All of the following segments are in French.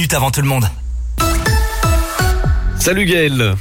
minutes avant tout le monde. Salut Gaël.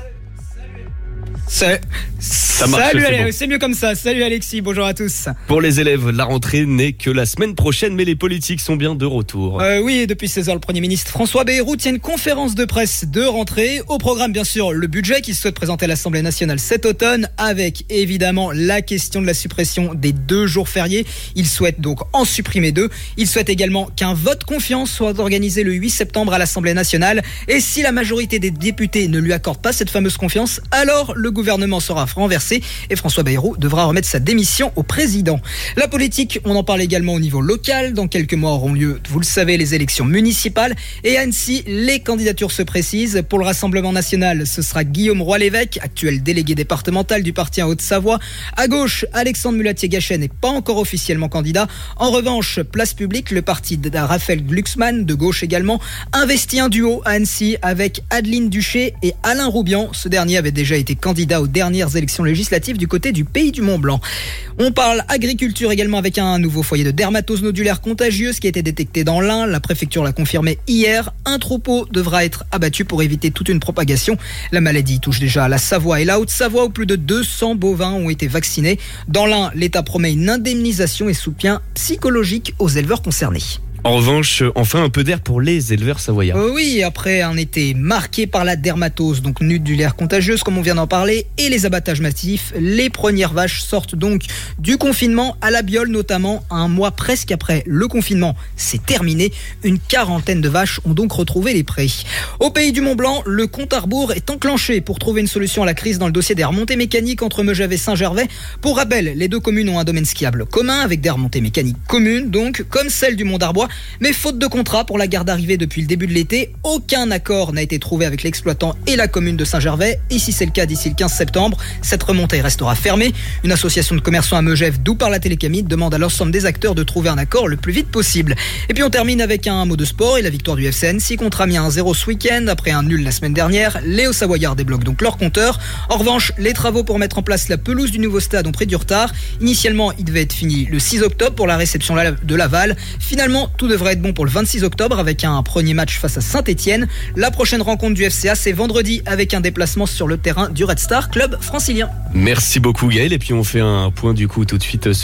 Ça marche, Salut, c'est bon. c'est mieux comme ça. Salut Alexis, bonjour à tous. Pour les élèves, la rentrée n'est que la semaine prochaine, mais les politiques sont bien de retour. Oui, depuis 16h, le Premier ministre François Bayrou tient une conférence de presse de rentrée. Au programme, bien sûr, le budget qu'il souhaite présenter à l'Assemblée nationale cet automne, avec évidemment la question de la suppression des 2 jours fériés. Il souhaite donc en supprimer 2. Il souhaite également qu'un vote confiance soit organisé le 8 septembre à l'Assemblée nationale. Et si la majorité des députés ne lui accorde pas cette fameuse confiance, alors le gouvernement sera renversé et François Bayrou devra remettre sa démission au président. La politique, on en parle également au niveau local. Dans quelques mois auront lieu, vous le savez, les élections municipales. Et à Annecy, les candidatures se précisent. Pour le Rassemblement national, ce sera Guillaume Roy-l'Évêque, actuel délégué départemental du parti en Haute-Savoie. À gauche, Alexandre Mulatier-Gachet n'est pas encore officiellement candidat. En revanche, Place Publique, le parti de Raphaël Glucksmann, de gauche également, investit un duo à Annecy avec Adeline Duché et Alain Roubian. Ce dernier avait déjà été candidat aux dernières élections législatives du côté du Pays du Mont-Blanc. On parle agriculture également avec un nouveau foyer de dermatose nodulaire contagieuse qui a été détecté dans l'Ain. La préfecture l'a confirmé hier. Un troupeau devra être abattu pour éviter toute une propagation. La maladie touche déjà la Savoie et la Haute-Savoie où plus de 200 bovins ont été vaccinés. Dans l'Ain, l'État promet une indemnisation et soutien psychologique aux éleveurs concernés. En revanche, enfin un peu d'air pour les éleveurs savoyards. Oui, après un été marqué par la dermatose, donc nodulaire contagieuse, comme on vient d'en parler, et les abattages massifs, les premières vaches sortent donc du confinement à la Biole, notamment un mois presque après le confinement. C'est terminé. Une quarantaine de vaches ont donc retrouvé les prés. Au Pays du Mont-Blanc, le compte à rebours est enclenché pour trouver une solution à la crise dans le dossier des remontées mécaniques entre Megève et Saint-Gervais. Pour rappel, les 2 communes ont un domaine skiable commun avec des remontées mécaniques communes, donc comme celle du Mont d'Arbois. Mais faute de contrat pour la gare d'arrivée depuis le début de l'été, aucun accord n'a été trouvé avec l'exploitant et la commune de Saint-Gervais. Et si c'est le cas d'ici le 15 septembre, cette remontée restera fermée. Une association de commerçants à Megève, d'où par la Télécamide, demande à l'ensemble des acteurs de trouver un accord le plus vite possible. Et puis on termine avec un mot de sport et la victoire du FC Annecy contre Amiens 1-0 ce week-end. Après un nul la semaine dernière, les Hauts-Savoyards débloquent donc leur compteur. En revanche, les travaux pour mettre en place la pelouse du nouveau stade ont pris du retard. Initialement, il devait être fini le 6 octobre pour la réception de Laval. Finalement, tout devrait être bon pour le 26 octobre avec un premier match face à Saint-Etienne. La prochaine rencontre du FCA, c'est vendredi avec un déplacement sur le terrain du Red Star, club francilien. Merci beaucoup Gaël, et puis on fait un point du coup tout de suite